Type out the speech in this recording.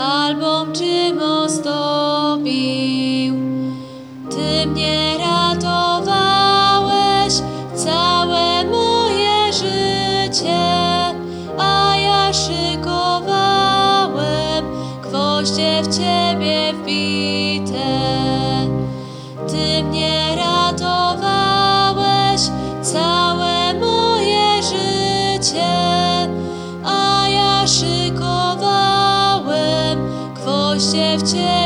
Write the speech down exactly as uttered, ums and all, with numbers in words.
albom czym ozdobił. Ty mnie ratowałeś całe moje życie, a ja szykowałem gwoździe w Ciebie wbite. Ty mnie ratowałeś całe moje życie, a ja szykowałem gwoździe w Ciebie